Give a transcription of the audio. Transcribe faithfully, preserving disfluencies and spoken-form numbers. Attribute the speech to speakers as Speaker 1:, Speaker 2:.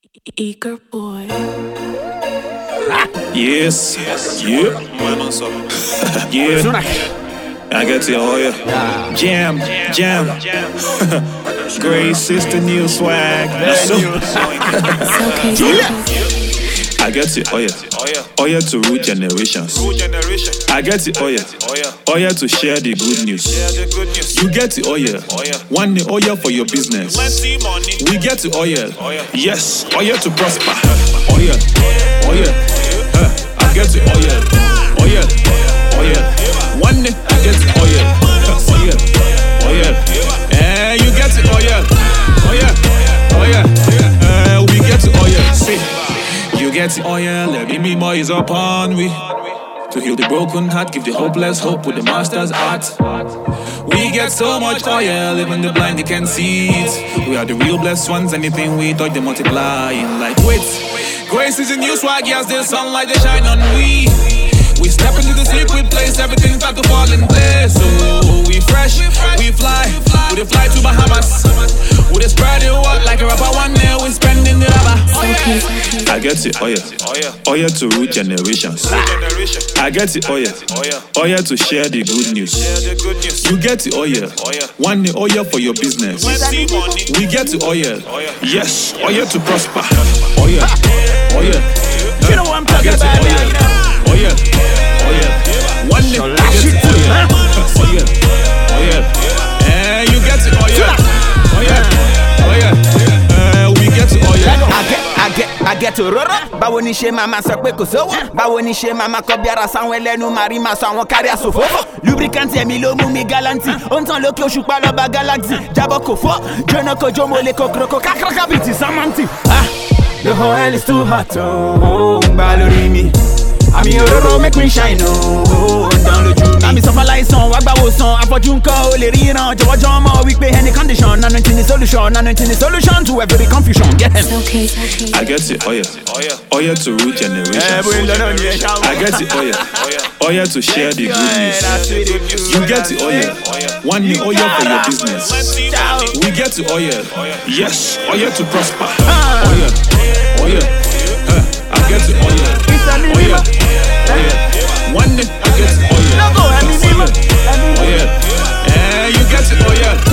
Speaker 1: Eager boy.
Speaker 2: Yes, yes, yeah. Yeah. I get to oh yeah. Jam, jam. Grace sister new swag. That's so. I get it, oh yeah. Oh yeah to root generations. I get it, oh yeah. Oh yeah to share the good news. You get it, oh yeah. One day, oh yeah for your business. We get it, oh yeah. Yes, oh yeah to prosper. Oh yeah, oh yeah. Uh, I get it, oh yeah. Oh yeah, oh yeah. One day, I get it, oh yeah. Oh yeah, oh yeah. Eh, you get it, oh yeah. Oh yeah, oh yeah. Uh, we get it, oh yeah. See. You get the oil, every me more is upon we. To heal the broken heart, give the hopeless hope with the master's art. We get so much oil, even the blind they can see it. We are the real blessed ones, anything we touch they multiply. Like wait, grace is a new swag, yes, the sunlight they shine on we. We step into the secret place, everything start to fall in place. So we fresh, we fly, we fly to Bahamas. We spread it out like a rapper, one day we spending the rubber. I get it, oh yeah. Oh yeah to root generations. I get it, oh yeah. Oh yeah to share the good news. You get it, oh yeah. One day, oh yeah for your business. We get it, oh yeah. Yes, oh yeah to prosper. Oh yeah, oh yeah.
Speaker 3: You know what I'm talking about now.
Speaker 2: Oh yeah, oh yeah. One day, I get it, oh yeah. Oh yeah, oh yeah. Eh, you get it, oh yeah. Oh yeah, oh yeah. Uh, we get it, oh yeah.
Speaker 3: I get, I get, I get to rora. Báwo ni ṣe mama sọ pé kò sówó. Báwo ni ṣe mama kọ bí ara sáwọn ẹlẹ́nu màrí máa sọ àwọn kárí àsòfófó. Lubricant ẹ̀mí ló mú mi galanti. Ó ń tàn lókè òṣùpá lọ́ba galaxy. Jábọ̀ kò fọ́, jóná kojú mo lè kókòrókò kákàkà bíi ti sámántì. Ah, the oil is too hot, oh, ń gbá lórí mi. Àmì òróró make me shine, oh, down lójú mi. Àmì sọ́fà láìsàn, wá gbàwò sàn, àfọ̀jú nǹkan ò lè ríran. Jọ̀wọ́jọ́ mọ̀ wípé any condition, anointing the solution, anointing the solution to every confusion. Get him.
Speaker 2: I get it, oh yeah. Oh yeah to root generations. I get it, oh yeah. Oh yeah to share the good news. You get it, oh yeah. One day, oh yeah for your business. We get it, oh yeah. Yes, oh yeah to prosper. Oh yeah, oh yeah. Uh, I get it, oh yeah. Oh yeah, oh yeah. One day I get it, oh yeah. Oh yeah, oh yeah. Eh, you get it, oh yeah.